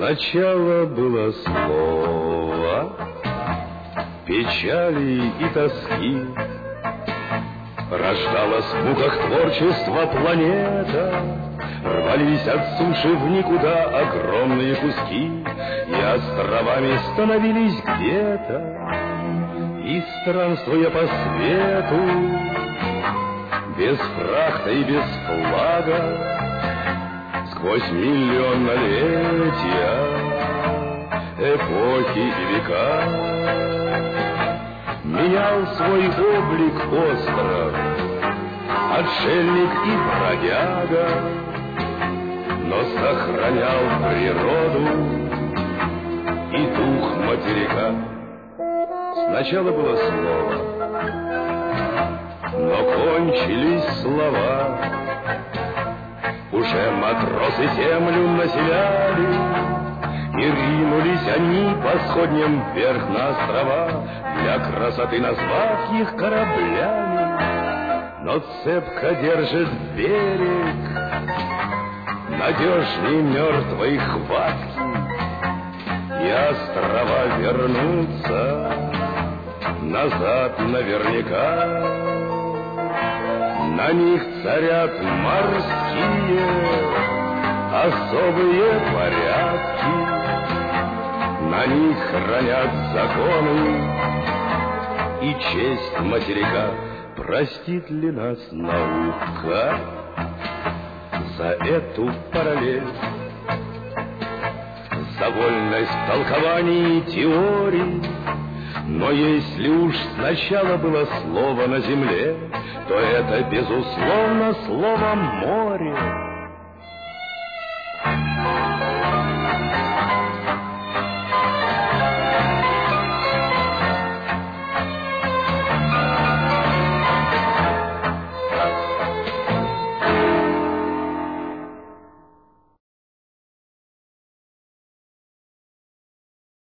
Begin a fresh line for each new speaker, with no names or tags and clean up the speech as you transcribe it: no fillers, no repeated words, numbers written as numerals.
Сначала было слово печали и тоски, рождалась в муках творчества планета, рвались от суши в никуда огромные куски, и островами становились где-то, и странствуя по свету, без фрахта и без флага, сквозь миллионнолетия, эпохи и века, менял свой облик остров, отшельник и бродяга, но сохранял природу и дух материка. Сначала было слово, но кончились слова. Уже матросы землю населяли, и ринулись они по сходням вверх на острова, для красоты назвав их кораблями. Но цепко держит берег, надежней мертвой хватки, и острова вернутся назад наверняка. На них царят морские особые порядки, на них хранят законы и честь материка. Простит ли нас наука за эту параллель, за вольность в толковании теорий? Но если уж сначала было слово на земле, то это, безусловно, слово «море».